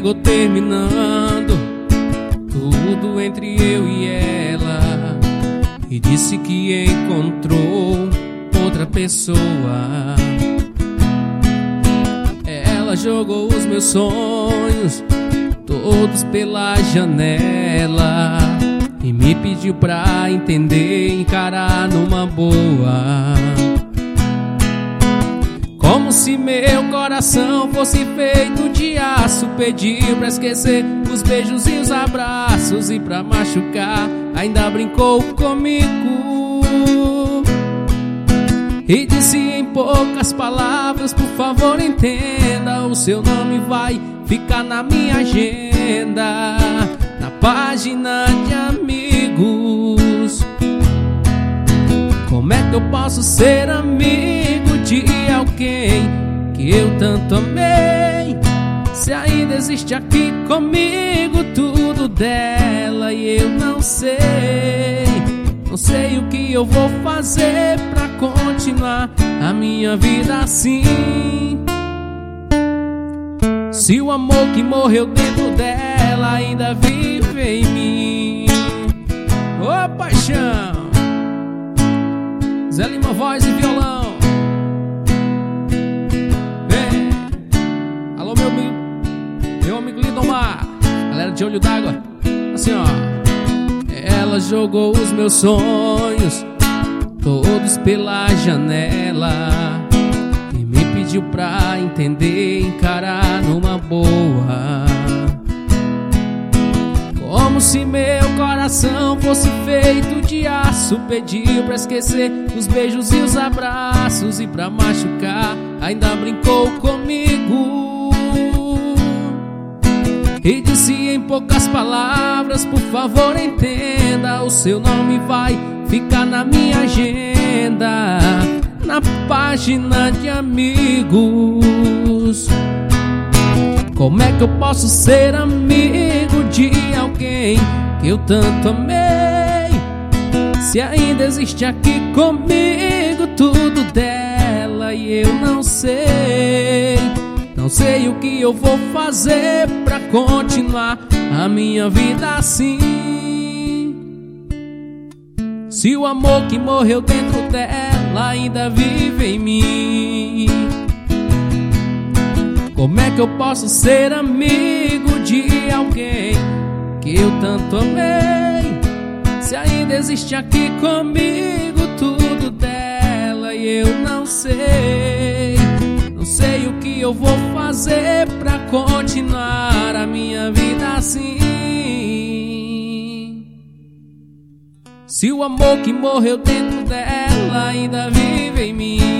ligou terminando tudo entre eu e ela, e disse que encontrou outra pessoa. Ela jogou os meus sonhos todos pela janela e me pediu pra entender e encarar numa boa. Como se meu coração fosse feito de aço, pediu pra esquecer os beijos e os abraços, e pra machucar ainda brincou comigo e disse em poucas palavras: por favor entenda, o seu nome vai ficar na minha agenda, na página de amigos. Como é que eu posso ser amigo de alguém que eu tanto amei, se ainda existe aqui comigo tudo dela e eu não sei? Não sei o que eu vou fazer pra continuar a minha vida assim, se o amor que morreu dentro dela ainda vive em mim. Ô paixão, Zé Lima, voz e violão. Vem. Alô, meu amigo Lindomar, galera de Olho d'Água. Assim, ó. Ela jogou os meus sonhos todos pela janela e me pediu pra entender e encarar numa boa. Como se meu coração fosse feito de aço, pediu pra esquecer os beijos e os abraços, e pra machucar ainda brincou comigo e disse em poucas palavras: por favor entenda, o seu nome vai ficar na minha agenda, na página de amigos. Como é que eu posso ser amigo de alguém que eu tanto amei, se ainda existe aqui comigo tudo dela e eu não sei? Não sei o que eu vou fazer pra continuar a minha vida assim, se o amor que morreu dentro dela ainda vive em mim. Como é que eu posso ser amigo de alguém que eu tanto amei, se ainda existe aqui comigo tudo dela e eu não sei? Não sei o que eu vou fazer pra continuar a minha vida assim, se o amor que morreu dentro dela ainda vive em mim.